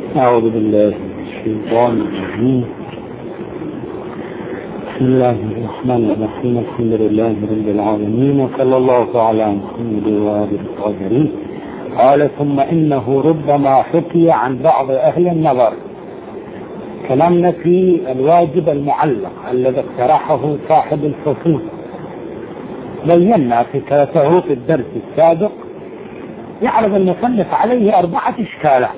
أعوذ بالله من الشيطان الرجيم. بسم الله الرحمن الرحيم. الحمد لله رب العالمين، وصلى الله على محمد وآله الطاهرين. قال: ثم إنه ربما حكي عن بعض أهل النظر. كلامنا في الواجب المعلق الذي اقترحه صاحب الفصول. بينا فكرته في الدرس السابق. يعرض المصنف عليه 4 إشكالات،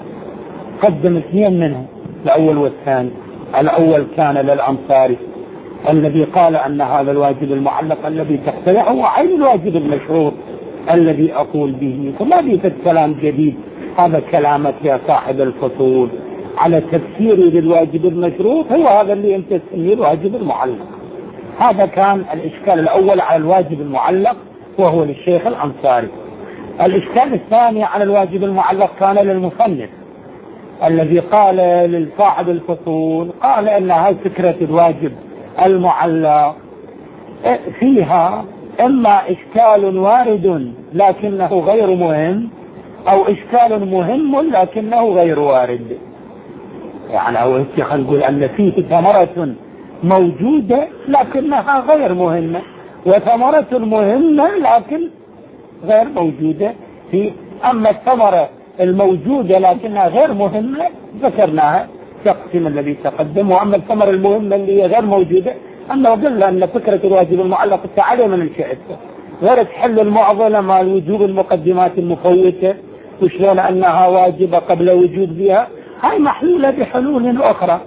قدم 2 منهم، الأول والثاني. الأول كان للأنصاري الذي قال أن هذا الواجب المعلق الذي تقترحه هو عين الواجب المشروط الذي أقول به، فما بيت كلام جديد. هذا كلامك يا صاحب الفصول على تفسيري للواجب المشروط، هو هذا اللي أنت تسميه الواجب المعلق. هذا كان الإشكال الأول على الواجب المعلق، وهو للشيخ الأنصاري. الإشكال الثاني على الواجب المعلق كان للمصنف الذي قال للصاحب الفصول، قال أنها فكرة الواجب المعلق فيها إما إشكال وارد لكنه غير مهم، أو إشكال مهم لكنه غير وارد. يعني هو الشيخ يقول أن فيه ثمرة موجودة لكنها غير مهمة، وثمرة مهمة لكن غير موجودة في. أما الثمرة الموجودة لكنها غير مهمة ذكرناها تقسيم الذي تقدم. وأما الثمرة المهمة اللي هي غير موجودة، أنه قلنا أن فكرة الواجب المعلق تعالى من الشئة غير تحل المعضلة مع الوجوب المقدمات المفوتة، وشلون أنها واجبة قبل وجود بها، هاي محلولة بحلول أخرى.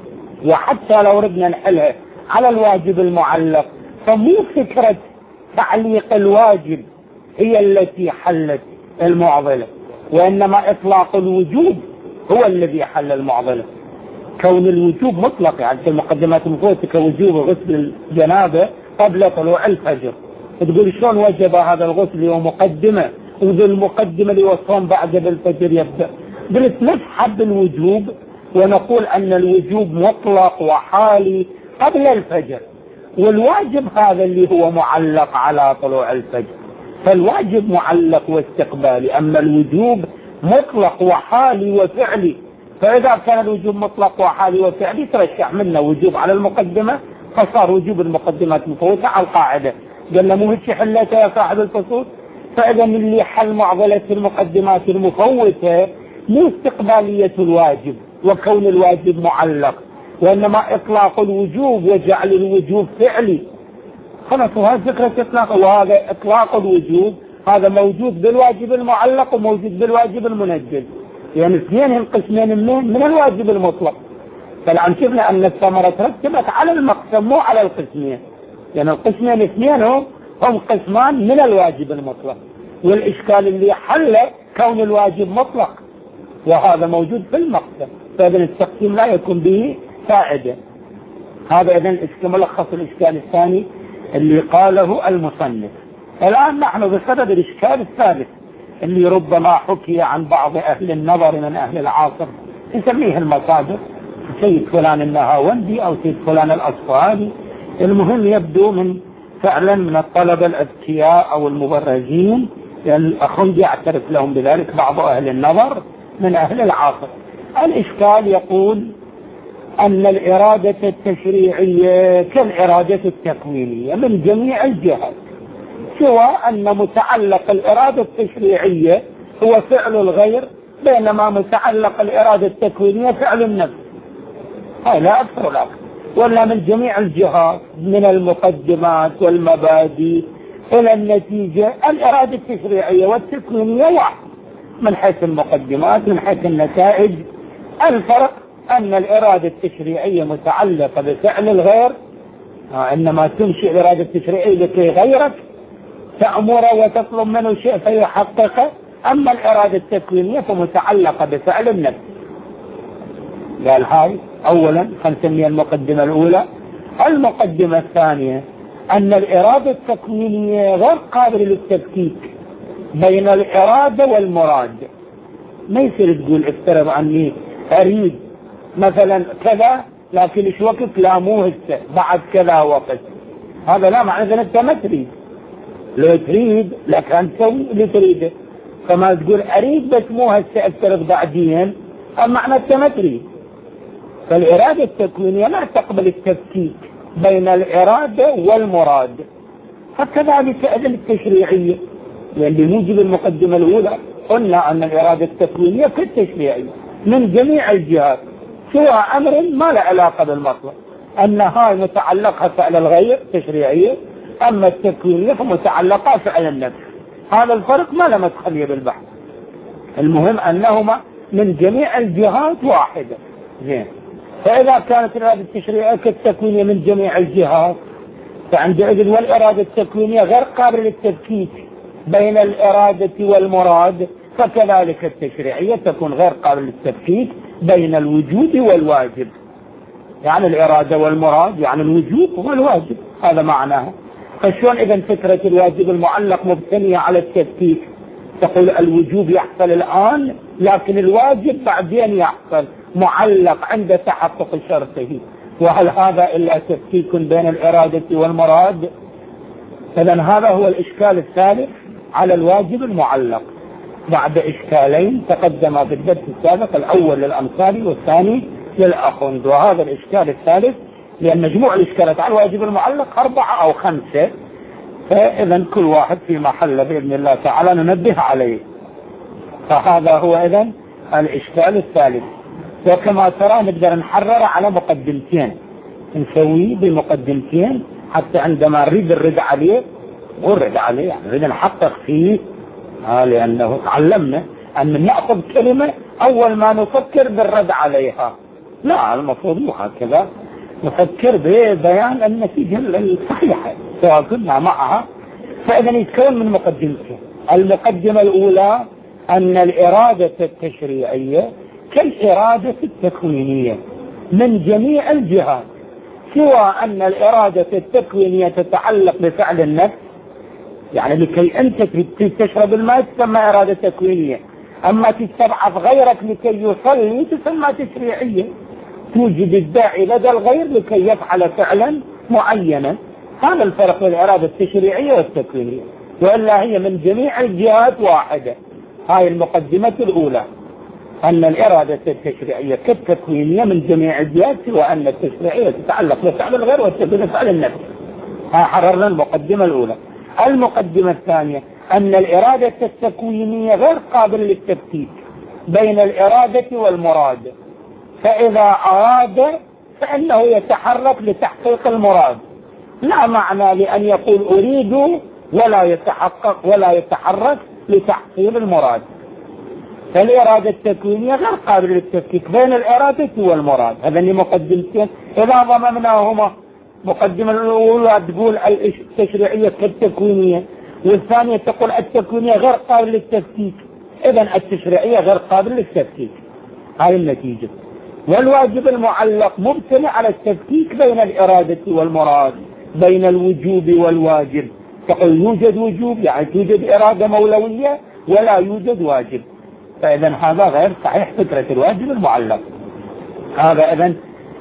وحتى لو ردنا نحلها على الواجب المعلق، فمو فكرة تعليق الواجب هي التي حلت المعضلة، وإنما إطلاق الوجوب هو الذي حل المعضلة. كون الوجوب مطلق، يعني في المقدمات المفوتة كوجوب غسل الجنابة قبل طلوع الفجر، تقول شلون وجب هذا الغسل ومقدمة، وذي المقدمة اللي والصوم بعد الفجر يبدأ. قلت نسحب الوجوب ونقول أن الوجوب مطلق وحالي قبل الفجر، والواجب هذا اللي هو معلق على طلوع الفجر، فالواجب معلق واستقبالي، أما الوجوب مطلق وحالي وفعلي. فإذا كان الوجوب مطلق وحالي وفعلي ترشح منا وجوب على المقدمة، فصار وجوب المقدمات مفوتة على القاعدة. قلنا مو هيك حلتها يا صاحب الفصول؟ فإذا اللي حل معضلة المقدمات المفوتة مو استقبالية الواجب وكون الواجب معلق، وإنما إطلاق الوجوب وجعل الوجوب فعلي. خلاص، وهذه فكرة إطلاق، وهذا إطلاق الوجوب هذا موجود بالواجب المعلق وموجود بالواجب المنجز، يعني 2 القسمين من الواجب المطلق. فالآن شفنا أن الثمرة ترتبت على المقسم مو على القسمين، يعني القسمين 2 هم قسمان من الواجب المطلق، والإشكال اللي حل كون الواجب مطلق وهذا موجود في المقسم، فإذا التقسيم لا يكون به فائدة. هذا إذن ملخص الإشكال الثاني اللي قاله المصنف. الآن نحن بصدد الإشكال الثالث اللي ربما حكي عن بعض أهل النظر من أهل العصر، نسميه المصادر، سيد فلان النهاوندي أو سيد فلان الأصفهاني. المهم يبدو من فعلا من الطلبة الأذكياء أو المبرزين، لأن الأخوندي يعترف لهم بذلك بعض أهل النظر من أهل العصر. الإشكال يقول أن الإرادة التشريعية كالإرادة التكوينية من جميع الجهات، سوى أن متعلق الإرادة التشريعية هو فعل الغير، بينما متعلق الإرادة التكوينية فعل النفس. هاي لا أكثر ولا أكثر، ولا من جميع الجهات من المقدمات والمبادئ إلى النتيجة الإرادة التشريعية والتكوينية واحد من حيث المقدمات، من حيث النتائج. الفرق أن الإرادة التشريعية متعلقة بفعل الغير، إنما تنشئ الإرادة التشريعية لكي غيرك تأمره وتطلب منه شيء فيحققه، أما الإرادة التكوينية فمتعلقة بفعل النفس. قال هاي أولا خلينا المقدمة الأولى. المقدمة الثانية أن الإرادة التكوينية غير قابلة للتفكيك بين الإرادة والمراد. ما يصير تقول افترض عني أريد مثلا كذا لكن إيش وقت، لا مو هسه بعد كذا وقت، هذا لا معنى أن أنت ما تريد. لو تريد لك أن تسوي اللي تريده، فما تقول أريد بس مو هسه افترض بعدين، معنى التمثيل. فالإرادة التكوينية لا تقبل التفكيك بين الإرادة والمراد. فكذلك أذن التشريعية، لأن بموجب المقدمة الأولى قلنا أن الإرادة التكوينية كالتشريعية من جميع الجهات، سوى أمر ما له علاقة بالمطلق، أن هاي متعلقة فعل الغير تشريعية، أما التكوينية فمتعلقة فعل النفس. هذا الفرق ما له مدخلية بالبحث، المهم أنهما من جميع الجهات واحدة. زين. فإذا كانت الإرادة التشريعية كالتكوينية من جميع الجهات، فعندئذ والإرادة التكوينية غير قابلة للتفكيك بين الإرادة والمراد، فكذلك التشريعية تكون غير قابلة للتفكيك بين الوجوب والواجب. يعني الإرادة والمراد يعني الوجوب والواجب، هذا معناها. فشون إذن فكرة الواجب المعلق مبتنية على التفكيك؟ تقول الوجوب يحصل الآن لكن الواجب بعدين يحصل، معلق عند تحقق شرطه. وهل هذا إلا تفكيك بين الإرادة والمراد؟ إذن هذا هو الإشكال الثالث على الواجب المعلق، بعد إشكالين تقدم في الدرس السابق، الأول للأمثال والثاني للأخند. وهذا الإشكال الثالث، لأن مجموع الإشكالات على الواجب المعلق 4 أو 5، فإذن كل واحد في محل بإذن الله تعالى ننبه عليه. فهذا هو إذن الإشكال الثالث. وكما ترى نقدر نحرر على مقدمتين، نسويه بمقدمتين حتى عندما نريد الرد عليه، ونرد عليه يعني نريد نحقق فيه، لأنه تعلمنا أن نأخذ كلمة أول ما نفكر بالرد عليها. لا، المفروض مو هكذا، نفكر ببيان النتيجة الصحيحة سواء كنا معها. فإذا يتكون من مقدمتين. المقدمة الأولى أن الإرادة التشريعية كالإرادة التكوينية من جميع الجهات، سوى أن الإرادة التكوينية تتعلق بفعل النفس، يعني لكي أنت تشرب الماء تسمى إرادة تكوينية، أما تستبعث غيرك لكي يصلي تسمى تشريعية، توجد الداعي لدى الغير لكي يفعل فعلا معينا. هذا الفرق بين الإرادة التشريعية والتكوينية، وإلا هي من جميع الجهات واحدة. هاي المقدمة الأولى، أن الإرادة التشريعية كالتكوينية من جميع الجهات، سوى أن التشريعية تتعلق بفعل الغير والتكوينية بفعل النفس. حررنا المقدمة الأولى. المقدمة الثانية أن الإرادة التكوينية غير قابلة للتفكيك بين الإرادة والمراد، فإذا أراد فإنه يتحرك لتحقيق المراد، لا معنى لأن يقول أريد ولا يتحقق ولا يتحرك لتحصيل المراد. فالإرادة التكوينية غير قابلة للتفكيك بين الإرادة والمراد. هذا اللي مقدمتين إذا ضممناهما، مقدمة الأولى تقول التشريعية كالتكوينية، والثانية تقول التكوينية غير قابلة للتفكيك، إذن التشريعية غير قابلة للتفكيك. هذه النتيجة. والواجب المعلق مبتني على التفكيك بين الإرادة والمراد، بين الوجوب والواجب. تقول يوجد وجوب يعني توجد إرادة مولوية ولا يوجد واجب، فإذن هذا غير صحيح فكرة الواجب المعلق. هذا إذن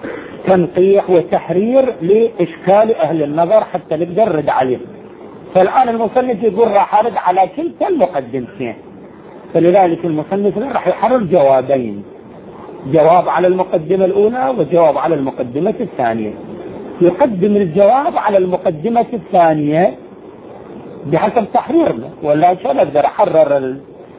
تنقيح وتحرير لإشكال أهل النظر حتى نقدر نرد عليه. فالآن المصنف يقول راح أرد على كلتا المقدمتين، فلذلك المصنف راح يحرر جوابين، جواب على المقدمة الأولى وجواب على المقدمة الثانية. يقدم الجواب على المقدمة الثانية بحسب تحريرنا، ولا عشان أقدر أحرر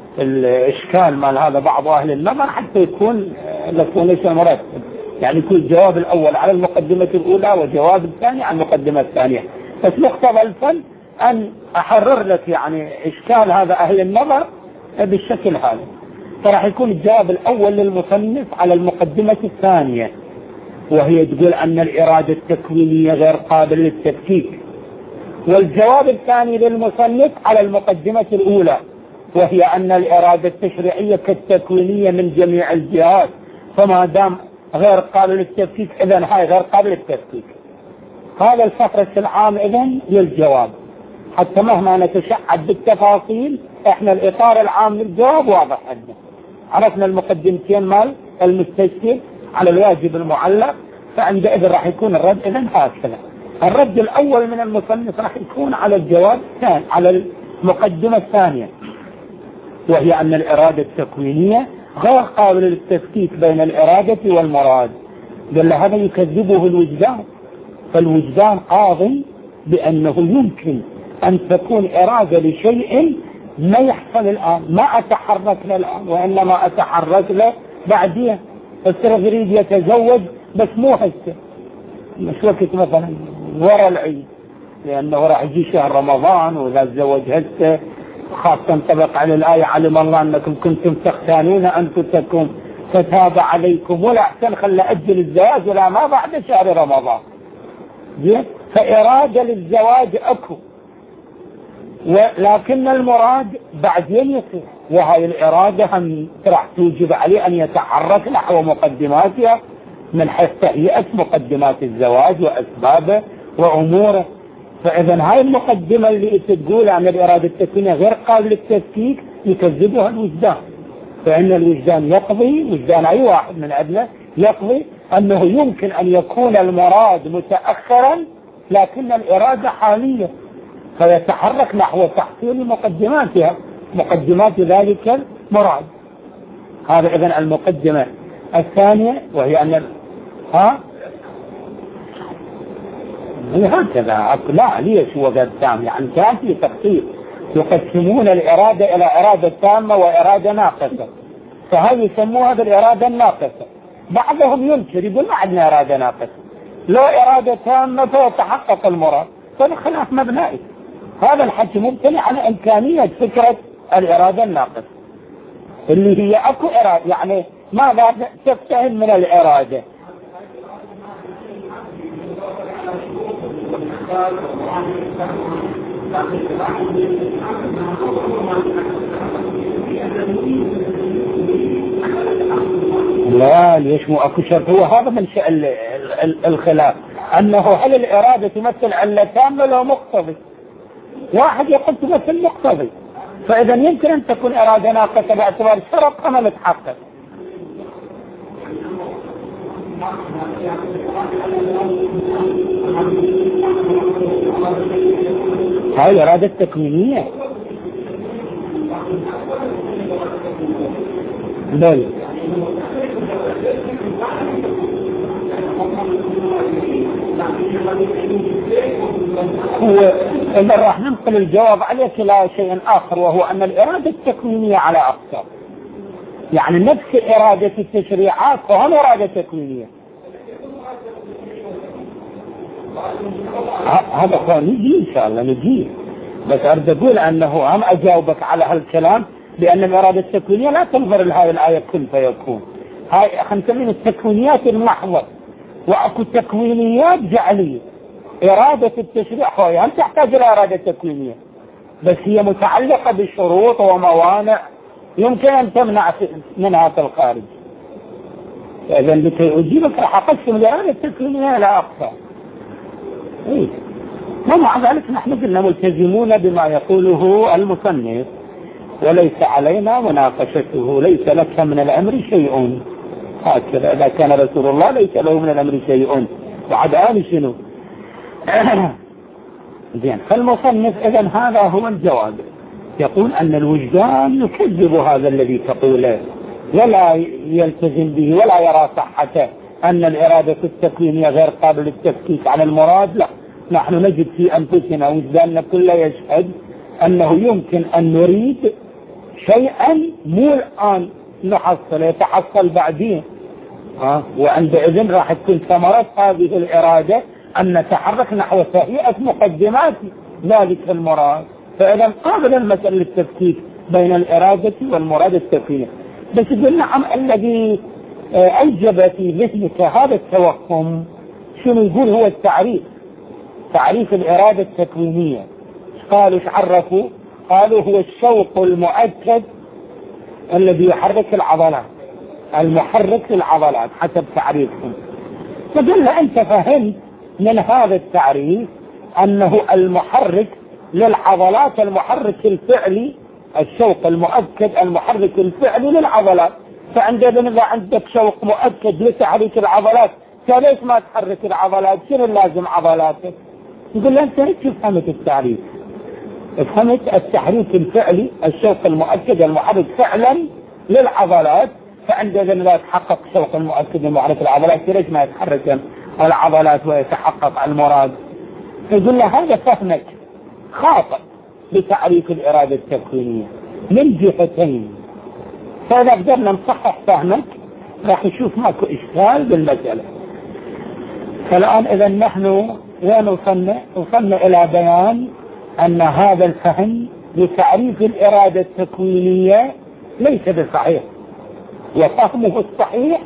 الإشكال مال هذا بعض أهل النظر حتى يكون ليس مرتب، يعني يكون الجواب الأول على المقدمة الأولى وجواب الثاني على المقدمة الثانية. بس مقتضى الفن أن أحرر لك يعني إشكال هذا أهل النظر بالشكل هذا. فراح يكون الجواب الأول للمصنف على المقدمة الثانية، وهي تقول أن الإرادة التكوينية غير قابلة للتفكيك، والجواب الثاني للمصنف على المقدمة الأولى، وهي أن الإرادة التشريعية كالتكوينية من جميع الجهات، فما دام غير قابل للتفكيك إذن هاي غير قابل للتفكيك. هذا الفقرة العام إذن للجواب، حتى مهما نتشعب بالتفاصيل احنا الإطار العام للجواب واضح عندنا. عرفنا المقدمتين مال المستشكل على الواجب المعلق، فعندئذ راح يكون الرد إذن هكذا. الرد الأول من المصنف راح يكون على الجواب الثاني على المقدمة الثانية، وهي أن الإرادة التكوينية غير قابل للتفكيك بين الإرادة والمراد. قال له هذا يكذبه الوجدان، فالوجدان قاضي بأنه يمكن أن تكون إرادة لشيء ما يحصل الآن، ما أتحرك له الآن وإنما أتحرك له بعدين. السرف يريد يتزوج بس مو هسه، مش وقت مثلا ورا العيد، لأنه راح يجي شهر رمضان وإذا تزوج هسه خاصة تنطبق على الآية علم الله أنكم كنتم تختانون أنفسكم فتاب عليكم، ولا أحسن خلى أجل الزواج ولا ما بعد شهر رمضان. فإرادة للزواج أكو، ولكن المراد بعدين يصير، وهي الإرادة هم راح توجب عليه أن يتحرك نحو مقدماتها من حيث تهيئة مقدمات الزواج وأسبابه وأموره. فإذا هاي المقدمة اللي تقول عن الإرادة التكوينية غير قابل للتفكيك يكذبها الوجدان، فإن الوجدان يقضي، وجدان أي واحد من أدنى يقضي أنه يمكن أن يكون المراد متأخرا لكن الإرادة حالية، فيتحرك نحو تحصيل مقدماتها، مقدمات ذلك المراد. هذا إذن المقدمة الثانية، وهي أن هكذا لا ليش هو قد تام، يعني كان في تقسيم يقسمون الإرادة إلى إرادة تامة وإرادة ناقصة، فهذه يسموها بالإرادة الناقصة. بعضهم ينكر يقول ما عندنا إرادة ناقصة، لو إرادة تامة فيتحقق المراد، فالخلاف مبنائي. هذا الحكي ممتنع على إمكانية فكرة الإرادة الناقصة اللي هي أكو إرادة، يعني ماذا تفتهم من الإرادة؟ لا ليش مو أكو شرط؟ هو هذا من شأن الخلاف، أنه هل الإرادة تمثل علة تامة لو مقتضي؟ واحد يقول تمثل مقتضي، فإذا يمكن أن تكون إرادة ناقصة باعتبار شرط أما متحقق. هاي الإرادة التكوينية بل هو إذا راح ننقل الجواب عليك إلى شيء آخر، وهو أن الإرادة التكوينية على أقسام، يعني نفس إرادة التشريعات وهم إرادة تكوينية. هذا هو نجي إن شاء الله نجي، بس أريد أقول أنه هم أجاوبك على هالكلام بأن الإرادة التكوينية لا تنظر لهذه الآية كن فيكون، هاي خمسين التكوينيات المحضة، وأكو تكوينيات جعلية. إرادة التشريع هي هم تحتاج إلى إرادة تكوينية، بس هي متعلقة بشروط وموانع يمكن أن تمنع منها في الخارج. إذا لكي أجيبك راح أقسم الإرادة التكوينية إلى أقسام. ومع ذلك نحن قلنا ملتزمون بما يقوله المصنف، وليس علينا مناقشته، ليس لك من الأمر شيء. هكذا إذا كان رسول الله ليس له من الأمر شيء، بعد آل شنو؟ زين. فالمصنف إذن هذا هو الجواب، يقول أن الوجدان يكذب هذا الذي تقوله ولا يلتزم به ولا يرى صحته، أن الإرادة التكوينية غير قابل للتفكيك عن المراد. لا، نحن نجد في أنفسنا وجداننا كله يشهد أنه يمكن أن نريد شيئا مو الآن نحصل، يتحصل بعدين، وعندئذ راح تكون ثمرة هذه الإرادة أن نتحرك نحو تهيئة مقدمات ذلك المراد. فإذا قابل المسألة للتفكيك بين الإرادة والمراد التكويني. بس قلنا نعم، الذي أوجب في ذهنك هذا التوهم شنو يقول هو التعريف، تعريف الإرادة التكوينية. قالوا عرفوا، قالوا هو الشوق المؤكد الذي يحرك العضلات، المحرك للعضلات حسب تعريفهم. فقلنا أنت فهمت من هذا التعريف أنه المحرك للعضلات المحرك الفعلي، الشوق المؤكد المحرك الفعلي للعضلات. فعندما إذا عندك شوق مؤكد لتحريك العضلات فليش ما تحرك العضلات؟ شنو لازم عضلاتك؟ يقول له أنت هيك فهمت التعريف، فهمت التحريك الفعلي، الشوق المؤكد المحرك فعلا للعضلات، فعندنا لا يتحقق شوق المؤكد المحرك العضلات، ليش ما يتحرك العضلات ويتحقق المراد؟ يقول له هذا فهمك خاطئ لتعريف الإرادة التكوينية من جهتين، فإذا قدرنا نصحح فهمك راح نشوف ماكو إشكال بالمسألة. فالآن إذا نحن وين وصلنا إلى بيان أن هذا الفهم لتعريف الإرادة التكوينية ليس بصحيح، وفهمه الصحيح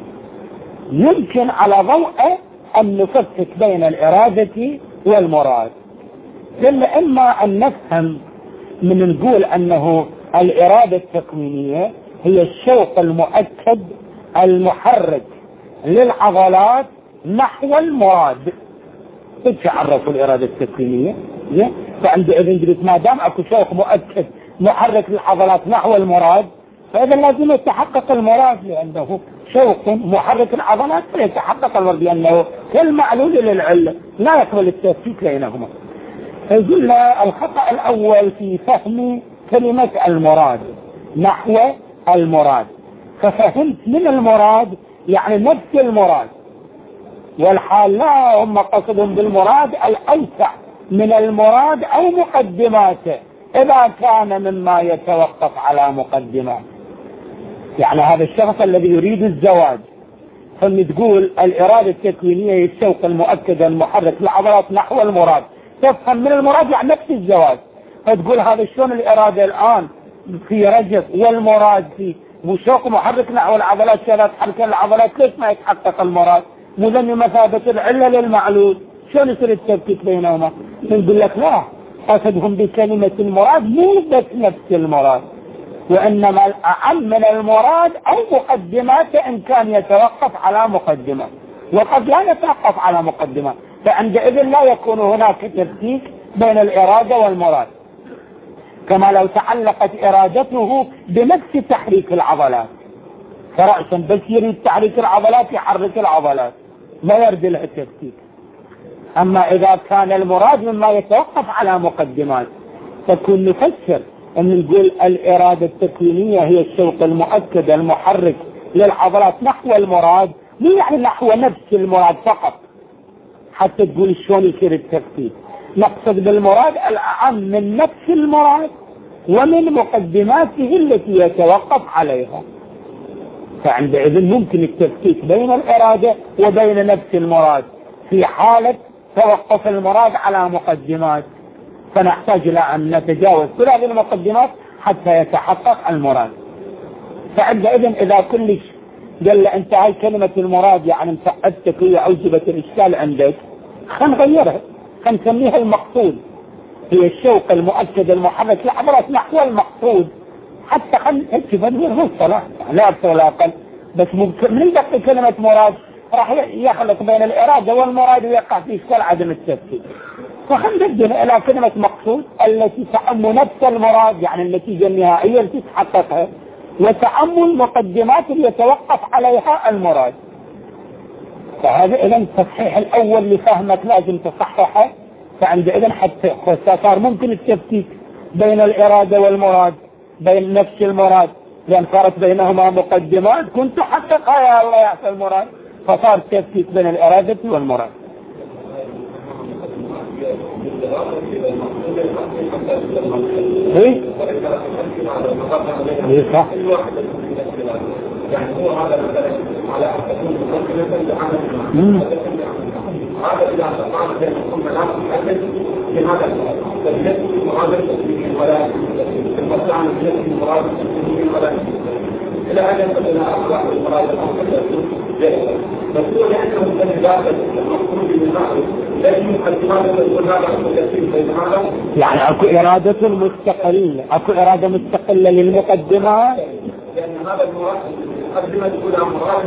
يمكن على ضوء أن نفكك بين الإرادة والمراد. لأن إما أن نفهم من نقول أنه الإرادة التكوينية هي الشوق المؤكد المحرك للعضلات نحو المراد. كيف عرفوا الإرادة التكوينية؟ فعندئذ قلت ما دام اكو شوق مؤكد محرك للعضلات نحو المراد، فإذا لازم يتحقق المراد، لأنه شوق محرك العضلات فيتحقق المراد، لأنه كالمعلول للعلة لا يقبل التفكيك بينهما. فقلنا الخطأ الأول في فهم كلمة المراد نحو المراد، ففهمت من المراد يعني نفس المراد، والحال لا هم قصدهم بالمراد الأوسع من المراد أو مقدماته إذا كان مما يتوقف على مقدمات. يعني هذا الشخص الذي يريد الزواج، ثم تقول الإرادة التكوينية هي الشوق المؤكد المحرك للعضلات نحو المراد، تفهم من المراد يعني نفس الزواج، فتقول هذا شلون الإرادة الآن في رجب والمراد في وشوق محرك نحو العضلات شلات حركة العضلات، ليش ما يتحقق المراد؟ مذن مثابة العلة للمعلول، شلون يصير التفكيك بينهما؟ نقول لك لا، قصدهم بكلمة المراد مو بس نفس المراد، وإنما الأعم من المراد أو مقدمات إن كان يتوقف على مقدمات، وقد لا يتوقف على مقدمات، فعندئذ لا يكون هناك تفكيك بين الإرادة والمراد، كما لو تعلقت إرادته بنفس تحريك العضلات، فرأسا بس يريد تحريك العضلات يحرك العضلات لا يرد له التفكيك. أما إذا كان المراد مما يتوقف على مقدمات تكون نفسر أن نقول الإرادة التكوينية هي الشوق المؤكد المحرك للعضلات نحو المراد، مو يعني نحو نفس المراد فقط حتى تقول شلون يصير التفكيك، نقصد بالمراد الأعم من نفس المراد ومن مقدماته التي يتوقف عليها. فعندئذ ممكن التفكيك بين الإرادة وبين نفس المراد في حالة توقف المراد على مقدمات، فنحتاج إلى أن نتجاوز كل هذه المقدمات حتى يتحقق المراد. فعندئذ إذا كلش قال له أنت هاي كلمة المراد يعني مسألتك هي أوجبت الإشكال عندك، خلينا نغيرها، خلينا نسميها المقصود، هي الشوق المؤكد المحرك للعضلات نحو المقصود، حتى خلينا نكتب هذه الصلاة لا أكثر ولا أقل، بس ممكن من يدق كلمة مراد راح يخلط بين الإرادة والمراد ويقع في إشكال عدم التفكير. فخلينا نبدأ إلى كلمة مقصود التي تعم نفس المراد، يعني النتيجة النهائية التي تحققها، وتعم المقدمات اللي يتوقف عليها المراد. فهذا إذن التصحيح الأول لفهمك لازم تصححه، فعندئذ حتى صار ممكن التفكيك بين الإرادة والمراد بين نفس المراد، لأن صارت بينهما مقدمات كنت تحققها يا الله يعطي المراد، فصار التفكيك بين الإرادة والمراد. ايه ايه صح. يعني اكو إرادة مستقلة، اكو إرادة مستقلة للمقدمات، لأن هذا المراد مقدمة الأولى مراد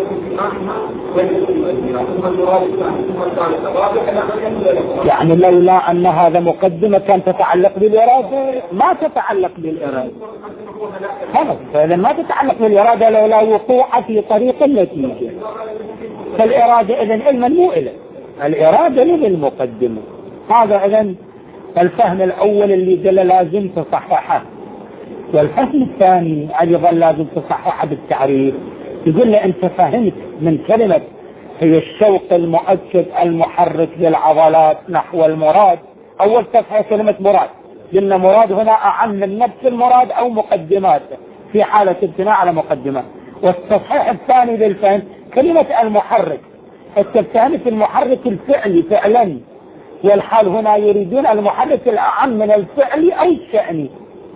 يعني لولا أن هذا مقدمة كان تتعلق بالإرادة ما تتعلق بالإرادة، فإذا ما تتعلق بالإرادة لولا وقوع في طريق النتيجة، فالإرادة إذن علما مو إله، الإرادة للمقدمة. هذا إذن الفهم الأول اللي قال لازم تصححه، والفهم الثاني أيضا لازم تصححه بالتعريف، يقول له أنت فهمت من كلمة هي الشوق المؤكد المحرك للعضلات نحو المراد. أول تصحيح كلمة مراد، قلنا مراد هنا أعم من نفس المراد أو مقدماته في حالة ابتناء على مقدمات. والتصحيح الثاني للفهم كلمة المحرك، التفهيم في المحرك الفعلي فعلا، والحال هنا يريدون المحرك الأعم من الفعلي أو الشأني،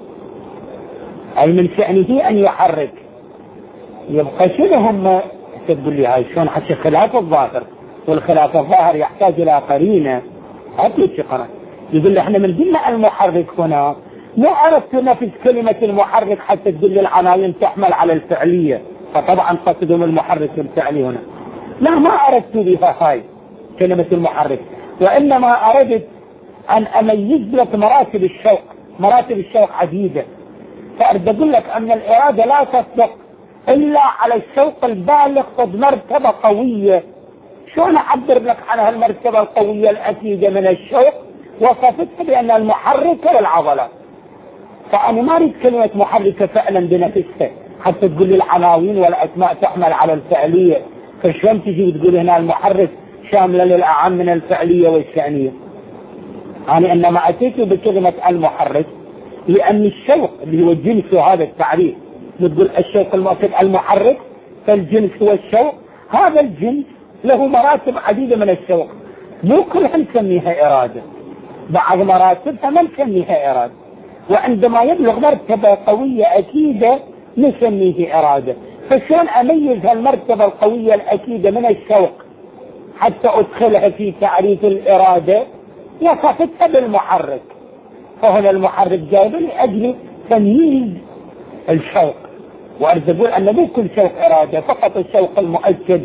أي من شأنه أن يحرك. يبقى شنو هم تقول لي هاي شلون حتى خلاف الظاهر، والخلاف الظاهر يحتاج إلى قرينة. هاتوا شقرة يقول لي احنا من قلنا المحرك هنا مو عرفت نفس كلمة المحرك حتى تدل العناوين تحمل على الفعلية، فطبعا قصدهم المحرك الفعلي هنا. لا، ما أردت بها هاي كلمة المحرك، وإنما أردت أن أميز لك مراتب الشوق. مراتب الشوق عديدة، فأريد أقول لك أن الإرادة لا تصدق إلا على الشوق البالغ قد مرتبة قوية. شلون أعبر لك عن هالمرتبة القوية الأكيدة من الشوق؟ وصفتها بأن المحركة للعضلات. فأنا ما أريد كلمة محركة فعلا بنفسها حتى تقول لي العناوين والأسماء تحمل على الفعلية، فشلون تجي وتقول هنا المحرك شاملة للأعم من الفعلية والشأنية؟ أنا إنما أتيت بكلمة المحرك لأن الشوق اللي هو الجنس هذا التعريف، نقول الشوق المؤكد المحرك، فالجنس هو الشوق. هذا الجنس له مراتب عديدة من الشوق، مو كلها نسميها إرادة، بعض مراتبها ما نسميها إرادة، وعندما يبلغ مرتبة قوية أكيدة نسميه إرادة. فشلون أميز هالمرتبة القوية الأكيدة من الشوق حتى أدخلها في تعريف الإرادة؟ وصفتها بالمحرك. فهنا المحرك جايب لأجل تمييز الشوق، وأريد أقول أن مو كل شوق إرادة، فقط الشوق المؤكد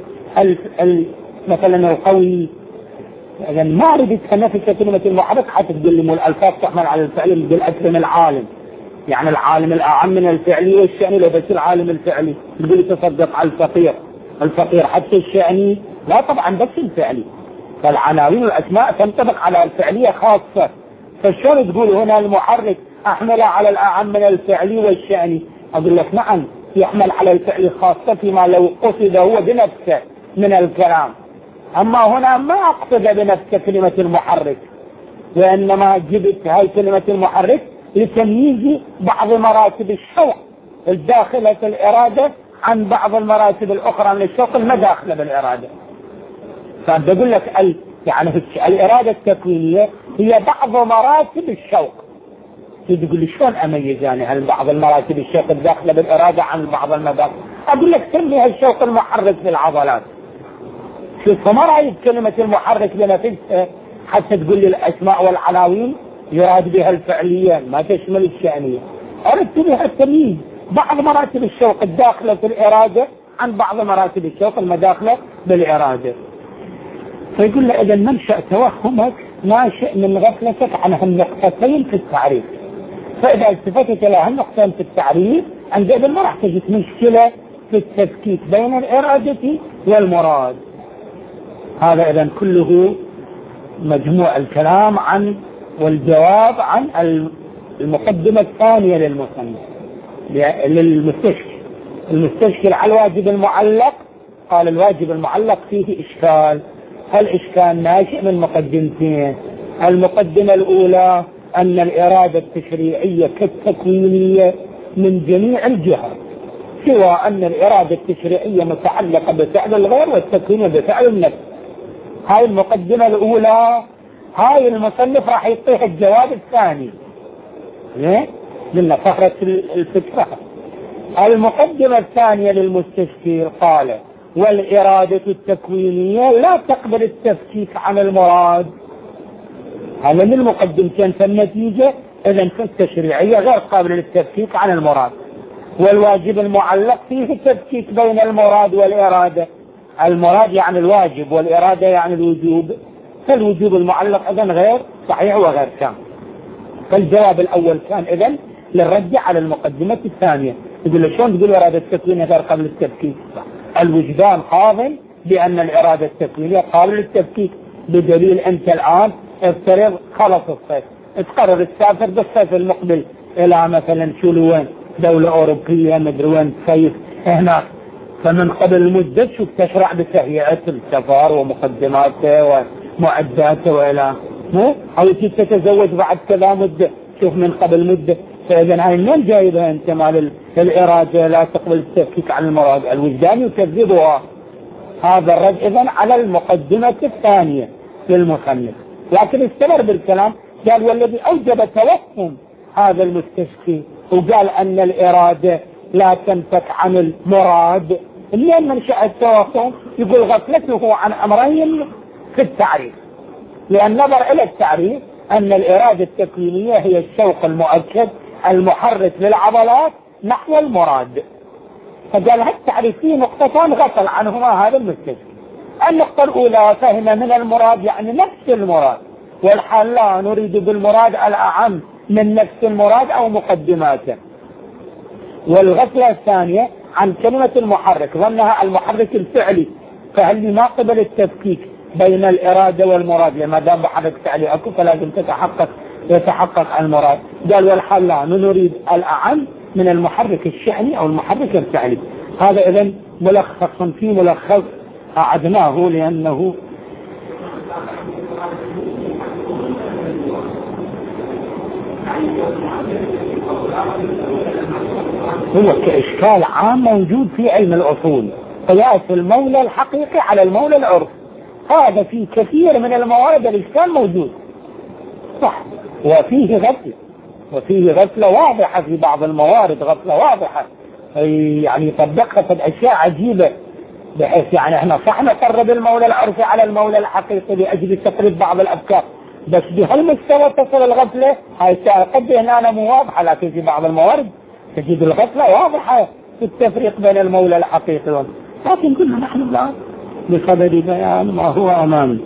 مثلا القوي. يعني ما أردت نفس كلمة المحرك حتى تقول لي الألفاظ تحمل على الفعل بالأكثر العالم، يعني العالم الأعم من الفعلي والشأني. لو بس العالم الفعلي تقول لي تصدق على الفقير حتى الشأني لا، طبعا بس الفعلي. فالعناوين والأسماء تنطبق على الفعلية خاصة. فالشون تقول هنا المحرك أحمل على الأعم من الفعلي والشأني؟ أقول لك نعم، يحمل على الفعل خاصة فيما لو قصد هو بنفسه من الكلام. أما هنا ما أقصد بنفسه كلمة المحرك، وإنما جبت هاي كلمة المحرك لتمييز بعض مراتب الشوق الداخلة في الإرادة عن بعض المراتب الأخرى من الشوق المداخلة بالإرادة. فبقول لك يعني الإرادة التكوينية هي بعض مراتب الشوق. تقول لي شلون أميز يعني هل بعض المراتب الشوق الداخلة بالإرادة عن بعض المداخل؟ أقول لك سميها الشوق المحرك للعضلات. شوف، ما رأيت كلمة المحرك بنفسها حتى تقول لي الأسماء والعناوين يراد بها الفعلية ما تشمل الشأنية. أردت بها التمييز بعض مراتب الشوق الداخلة في الإرادة عن بعض مراتب الشوق المداخلة بالإرادة. فيقول له إذا منشأ توهمك ناشئ من غفلتك عن هالنقطتين في التعريف. فإذا التفتت إلى هالنقطتين في التعريف عندئذ ما راح تجد مشكلة في التفكيك بين الإرادة والمراد. هذا إذن كله مجموع الكلام عن والجواب عن المقدمة الثانية للمستشكل. المستشكل على الواجب المعلق قال الواجب المعلق فيه إشكال. هالإشكال ناشئ من مقدمتين. المقدمة الأولى أن الإرادة التشريعية كالتكوينية من جميع الجهات، سوى أن الإرادة التشريعية متعلقة بفعل الغير والتكوينية بفعل النفس. هاي المقدمة الأولى. هاي المصنف راح يعطيها الجواب الثاني من فقرة الفكرة. المقدمة الثانية للمستشكل قال والإرادة التكوينية لا تقبل التفكيك عن المراد. هذا من المقدمتين في النتيجة. إذن التشريعية غير قابلة للتفكيك عن المراد، والواجب المعلق فيه التفكيك بين المراد والإرادة. المراد يعني الواجب والإرادة يعني الوجوب، فالوجوب المعلق إذن غير صحيح وغير كامل. فالجواب الأول كان إذن للرد على المقدمة الثانية. يقول له شلون تقول الإرادة التكوينية غير قابلة للتفكيك؟ الوجدان قابل بأن الإرادة التكوينية قابلة للتفكيك، بدليل أنت الآن افترض خلص الصيف، تقرر تسافر بالصيف المقبل إلى مثلا شلوين دولة أوروبية مدري وين تصيف هناك، فمن قبل مدة شوف تشرع بتهيئة السفر ومقدماته ومعداته وإلى أو تتزوج بعد كذا مدة، شوف من قبل مدة. فإذا هاي من جايبها أنت مال الإرادة لا تقبل التفكيك عن المراد الوجدان يكذبها. هذا الرد إذن على المقدمة الثانية للمصنف، لكن استمر بالكلام قال والذي أوجب توهم هذا المستشفي وقال أن الإرادة لا تنفك عن المراد. منين منشأ التوهم؟ يقول غفلته عن أمرين في التعريف، لأن نظر إلى التعريف أن الإرادة التكوينية هي الشوق المؤكد المحرك للعضلات نحو المراد. فقال هالتعريف فيه نقطتان غفل عنهما هذا المستشفي. النقطة الأولى فهم من المراد يعني نفس المراد، والحال لا نريد بالمراد الأعم من نفس المراد أو مقدماته. والغفلة الثانية عن كلمة المحرك، ظنها المحرك الفعلي، فهل ما قبل التفكيك بين الإرادة والمراد، لما دام محرك فعلي أكو فلازم يتحقق المراد. قال والحال لا نريد الأعم من المحرك الشحني أو المحرك الفعلي. هذا إذن ملخص في ملخص أعدناه لأنه هو كإشكال عام موجود في علم الأصول، قياس المولى الحقيقي على المولى العرف. هذا في كثير من الموارد الإشكال موجود صح، وفيه غفلة واضحة في بعض الموارد، غفلة واضحة يعني طبقها في أشياء عجيبة، بحيث يعني احنا صح نقرب المولى العرفي على المولى الحقيقي لأجل تقريب بعض الأفكار، بس بهالمستوى تصل الغفلة. هاي قد هنا مو واضحة، لكن في بعض الموارد تجد الغفلة واضحة في التفريق بين المولى الحقيقي. لكن كنا نحن الآن بصدد بيان ما هو أمامي.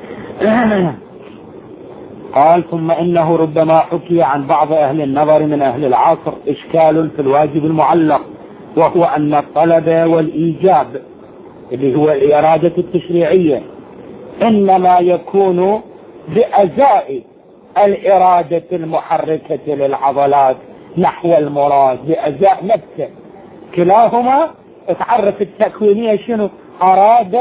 قال ثم إنه ربما حكي عن بعض أهل النظر من أهل العصر إشكال في الواجب المعلق، وهو أن الطلب والإيجاب اللي هو الإرادة التشريعية إنما يكون بأزاء الإرادة المحركة للعضلات نحو المراد، بأزاء نفسه. كلاهما تعرف التكوينية شنو؟ أراد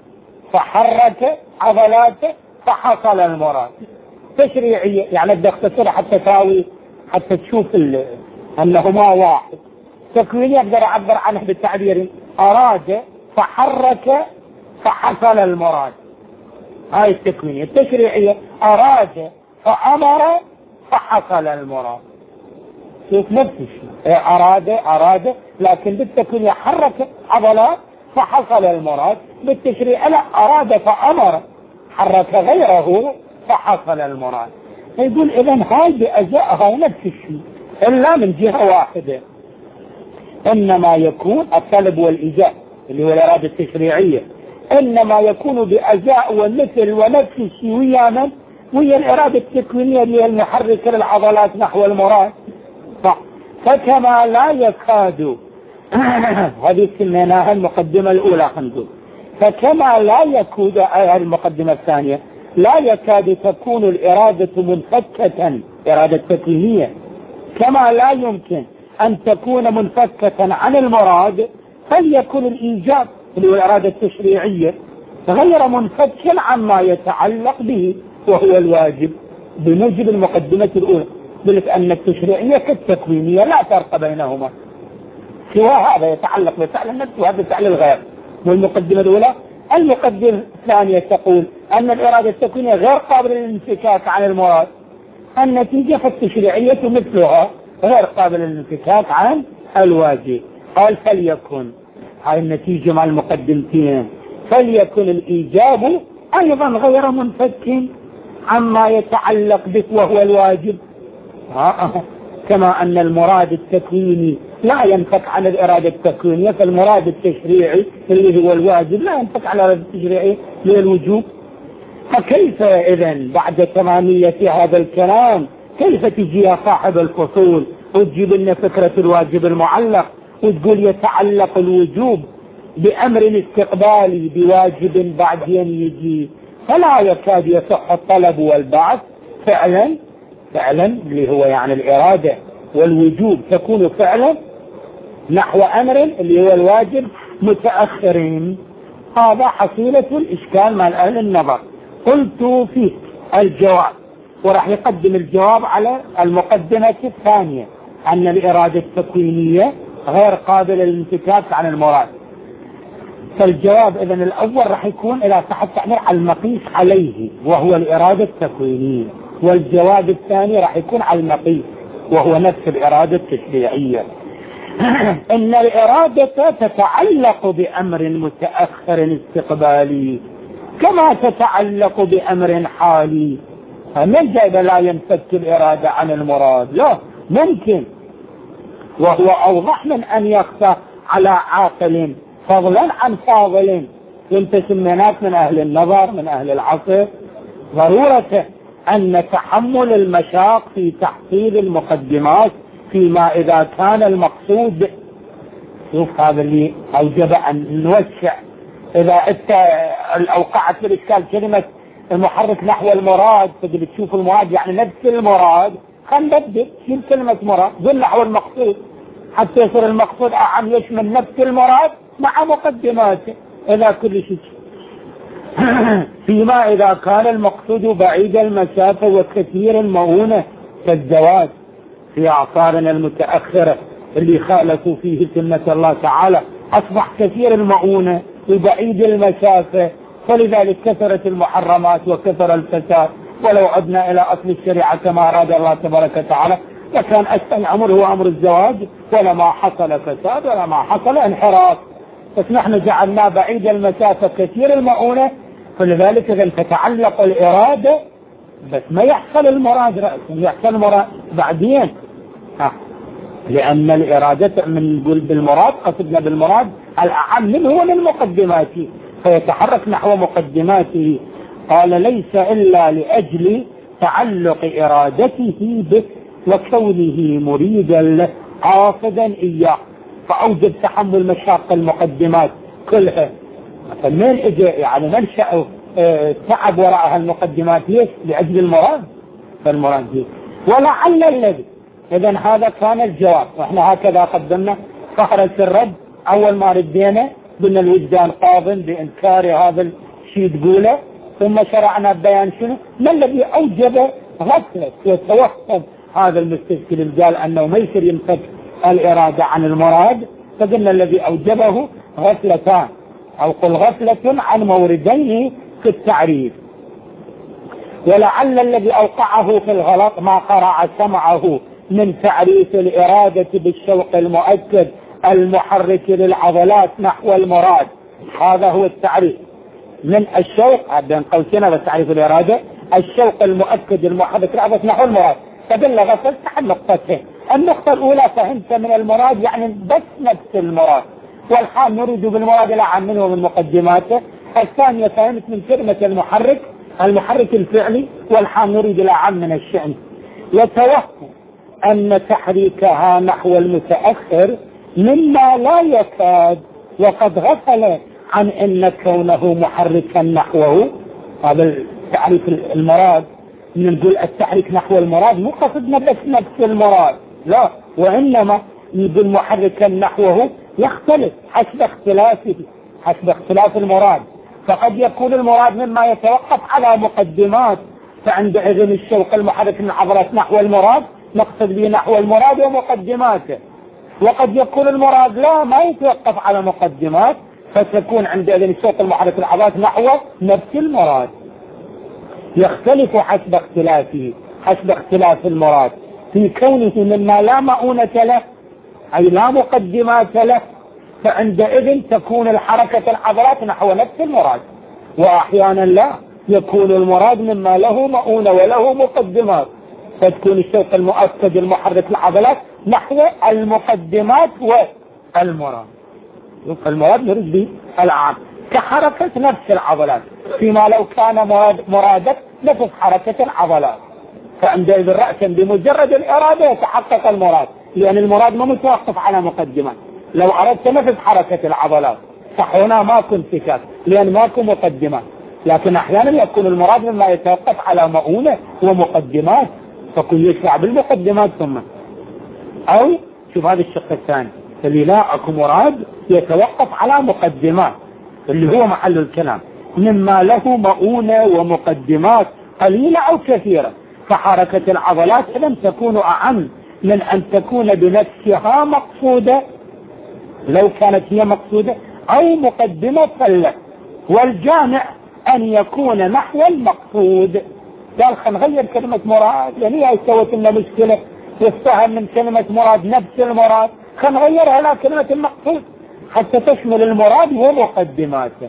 فحرك عضلاته فحصل المراد. تشريعية يعني بدك تختصر حتى تشوف أنهما واحد. تكوينية أقدر أعبر عنه بالتعبير أراد فحرك فحصل المراد، هاي التكوينية. التشريعية أراد فأمر فحصل المراد. شوف نفس الشيء، أراد لكن بالتكوينية حرك عضلات فحصل المراد. بالتشريع لا، أراد فأمر حرك غيره فحصل المراد. يقول إذن هاي بأجزائها نفس الشيء إلا من جهة واحدة، إنما يكون الطلب والإيجاب اللي هو الإرادة التشريعية إنما يكون بأجزاء ومثل ونفس الشيء وهي الإرادة التكوينية اللي هي المحركة للعضلات نحو المراد. فكما لا يكاد هذه سميناها المقدمة الأولى خنزور. فكما لا يكاد المقدمة الثانية لا يكاد تكون الإرادة منفكة، إرادة تكوينية، كما لا يمكن أن تكون منفكة عن المراد، فليكن الإيجاب اللي هو الإرادة التشريعية غير منفك عما يتعلق به وهو الواجب بموجب المقدمة الأولى، بأن التشريعية كالتكوينية لا فرق بينهما، سوى هذا يتعلق بفعل النفس وهذا بفعل الغير. والمقدمة الأولى. المقدمة الثانية تقول أن الإرادة التكوينية غير قابلة للانفكاك عن المراد، النتيجة فالتشريعية مثلها غير قابلة للانفكاك عن الواجب. قال فليكن، هاي النتيجة مع المقدمتين، فليكن الإيجاب أيضا غير منفك عما يتعلق به وهو الواجب، كما أن المراد التكويني لا ينفك عن الإرادة التكوينية، فالمراد التشريعي اللي هو الواجب لا ينفك عن الإرادة التشريعية للوجوب. فكيف إذن بعد تمامية هذا الكلام كيف تجي يا صاحب الفصول وتجيب لنا فكرة الواجب المعلق وتقول يتعلق الوجوب بأمر استقبالي بواجب بعدين يجي؟ فلا يكاد يصح الطلب والبعث فعلا اللي هو يعني الإرادة والوجوب تكون فعلا نحو أمر اللي هو الواجب متأخرين. هذا حصيلة الإشكال مع أهل النظر. قلت فيه الجواب، وراح يقدم الجواب على المقدمة الثانية، أن الإرادة التكوينية غير قابلة للانفكاك عن المراد. فالجواب إذن الأول راح يكون إذا صح التعبير على المقيس عليه وهو الإرادة التكوينية، والجواب الثاني راح يكون على المقيس وهو نفس الإرادة التشريعية. إن الإرادة تتعلق بأمر متأخر استقبالي كما تتعلق بأمر حالي. من جاء لا ينفك الإرادة عن المراد؟ لا، ممكن، وهو أوضح من أن يخفى على عاقل فضلا عن فاضل. وانت سميناك من أهل النظر من أهل العصر ضرورة أن تحمل المشاق في تحصيل المقدمات فيما إذا كان المقصود. شوف هذا اللي أوجب أن نوسع. إذا أنت أوقعت في الإشكال كلمة المحرك نحو المراد، تقدر تشوف المراد يعني نفس المراد، خلينا نبدأ شيل كلمة مراد ذل نحو المقصود حتى يصير المقصود أعم يشمل نفس المراد مع مقدماته. إذا كل شيء فيما إذا كان المقصود بعيد المسافة وكثير المؤونة كالزواج في أعصارنا المتأخرة اللي خالفوا فيه سنة الله تعالى، أصبح كثير المؤونة وبعيد المسافة، فلذلك كثرت المحرمات وكثر الفساد. ولو عدنا إلى أصل الشريعة كما أراد الله تبارك وتعالى لكان أسهل الأمر هو أمر الزواج، ولما حصل فساد ولما حصل انحراف. بس نحن جعلنا بعيد المسافة كثير المؤونة، فلذلك إذا تتعلق الإرادة بس ما يحصل المراد رأسا، يحصل المراد بعدين. لأن الإرادة من بالمراد قصدنا بالمراد الأعم منه ومن مقدماته، فيتحرك نحو مقدماته. قال ليس إلا لأجل تعلق إرادته به وكونه مريدا له قاصدا إياه، فأوجب تحمل مشاق المقدمات كلها. من اجى يعني منشأ تعب وراء المقدمات ليش؟ لأجل المراد. فالمراد دي ولعل الذي. إذن هذا كان الجواب، واحنا هكذا قدمنا فهرس الرد. أول ما ردينا قلنا الوجدان قابل بإنكار هذا الشيء تقوله، ثم شرعنا ببيان شنو ما الذي أوجب غفلة وتوهم هذا المستشكل اللي قال أنه ما يصير ينفك الإرادة عن المراد. فقلنا الذي أوجبه غفلتان، أو قل غفلة عن موردين في التعريف. ولعل الذي أوقعه في الغلط ما قرع سمعه من تعريف الإرادة بالشوق المؤكد المحرك للعضلات نحو المراد. هذا هو التعريف من الشوق بين قوسين، بس تعريف الإرادة الشوق المؤكد المحرك للعضلات نحو المراد. فدل غفلت عن نقطتين. النقطة الأولى فهمت من المراد يعني بس نفس المراد، والحال نريد بالمراد الأعم منه من مقدماته. الثانية فهمت من كلمة المحرك الفعلي، والحال نريد الأعم من الشأن. يتوهم أن تحريكها نحو المتأخر مما لا يكاد، وقد غفل عن أن كونه محركا نحوه. هذا تعريف المراد، نقول التحريك نحو المراد مو قصدنا بس نفس المراد، لا، وإنما نقول محركا نحوه يختلف حسب اختلاف المراد. فقد يكون المراد مما يتوقف على مقدمات، فعندئذ الشوق المحرك من عضلات نحو المراد نقصد به نحو المراد ومقدماته. وقد يكون المراد لا ما يتوقف على مقدمات، فتكون عندئذ الشوق المحرك العضلات نحو نفس المراد. يختلف حسب اختلاف المراد في كونه مما لا مؤونة له أي لا مقدمات له، فعندئذ تكون الحركة العضلات نحو نفس المراد. وأحيانا لا، يكون المراد مما له مؤونة وله مقدمات، فتكون الشوق المؤكد المحرك العضلات نحو المقدمات والمراد. المراد نريد به العام كحركة نفس العضلات، فيما لو كان مرادك نفس حركة العضلات، فعندئذ رأسا بمجرد الإرادة يتحقق المراد، لأن المراد ما متوقف على مقدمات. لو أردت نفس حركة العضلات صح هنا ماكو انفكاك لأن ماكو مقدمات، لكن أحيانا يكون المراد مما يتوقف على مؤونة ومقدمات، فكل يشرع بالمقدمات ثم أو شوف هذا الشق الثاني اللي لا أكو مراد يتوقف على مقدمات اللي هو محل الكلام، مما له مؤونة ومقدمات قليلة أو كثيرة. فحركة العضلات لم تكون أعم من أن تكون بنفسها مقصودة لو كانت هي مقصودة، أو مقدمة فلة، والجامع أن يكون نحو المقصود. قال خلينا نغير كلمة مراد، يعني هي سوت لنا مشكلة، يستهم من كلمة مراد نفس المراد، خلينا نغيرها إلى كلمة المقصود حتى تشمل المراد ومقدماته.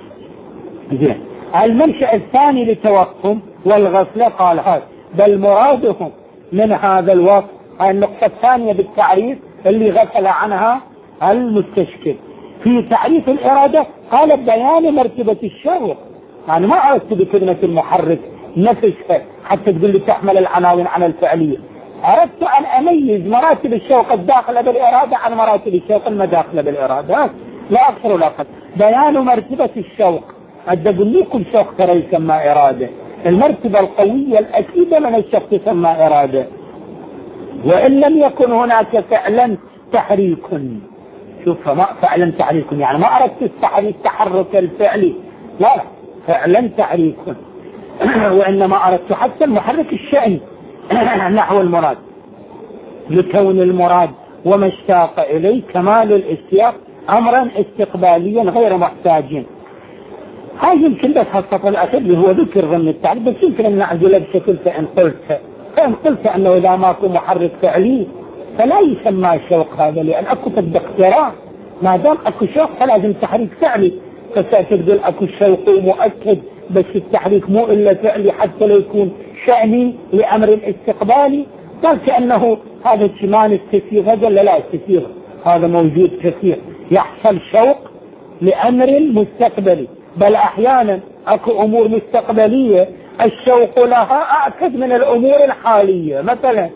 زين. المنشأ الثاني للتوهم والغفلة قال هذا بل مرادهم من هذا الوصف، هاي النقطة الثانية بالتعريف اللي غفل عنها المستشكل. في تعريف الإرادة قال بيان مرتبة الشوق، يعني ما أردت بكلمة المحرك نفسها حتى تقول لي تحمل العناوين عن الفعلية، أردت أن أميز مراتب الشوق الداخلة بالإرادة عن مراتب الشوق المداخلة بالإرادة، لا أكثر ولا أقل. بيان مرتبة الشوق، أقول لكم شوق ترى يسمى إرادة، المرتبة القوية الأكيدة من الشوق تسمى إرادة، وإن لم يكن هناك فعلا تحريك. شوف، ما فعلا تحريك يعني ما أردت التحرك الفعلي، لا فعلا تحريك، وإنما أردت حتى المحرك الشأني نحو المراد، لكون المراد وما اشتاق إليه كمال الاشتياق أمرا استقباليا غير محتاجين. هذا يمكن بس الصف الأخير اللي هو ذكر ضمن التعريف، بس يمكن أن نعزله بشكل فإن قلت أنه إذا ماكو محرك فعلي فلا يسمى الشوق هذا، لأن أكو اقتراع، ما دام أكو شوق فلازم تحريك فعلي، فتقول أكو شوق مؤكد بس التحريك مو إلا فعلي حتى لو يكون شأني لأمر استقبالي. قال كأنه هذا الشمان التسيير، هذا لا التسيير هذا موجود كثير، يحصل شوق لأمر مستقبلي، بل أحيانا أكو أمور مستقبلية الشوق لها أعكد من الأمور الحالية، مثلا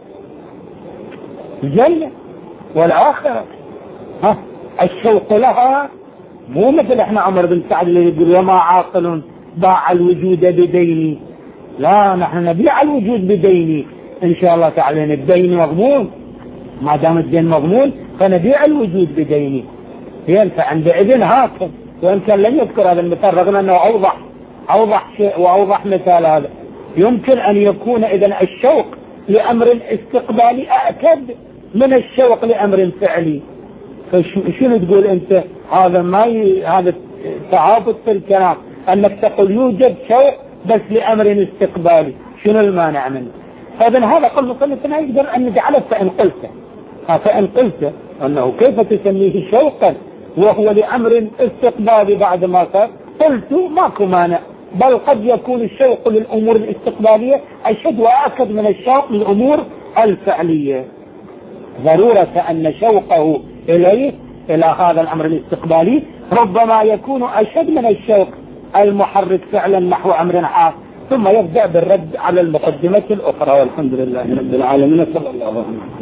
الجنة والآخرة، الشوق لها مو مثل احنا عمر بن سعد اللي يقول وما عاقل باع الوجود بديني، لا نحن نبيع الوجود بديني ان شاء الله تعالى، الدين مضمون، ما دام الدين مضمون فنبيع الوجود بديني. فعندئذ هكذا، وان كان لم يذكر هذا المثال رغم انه اوضح شيء واوضح مثال، هذا يمكن ان يكون اذا الشوق لامر استقبالي اكد من الشوق لامر فعلي. فشنو تقول انت؟ هذا تعاطف في الكلام، انك تقول يوجد شوق بس لامر استقبالي، شنو المانع منه؟ فاذا هذا قول مصنف ما يقدر ان نجعله فان قلت انه كيف تسميه شوقا وهو لامر استقبالي بعد ما صار، قلت ماكو مانع، بل قد يكون الشوق للامور الاستقباليه اشد واكد من الشوق للامور الفعليه، ضروره ان شوقه الى هذا الامر الاستقبالي ربما يكون اشد من الشوق المحرك فعلا نحو امر حاصل، ثم يبدأ بالرد على المقدمة الاخرى. والحمد لله رب العالمين، صلى الله عليه وسلم.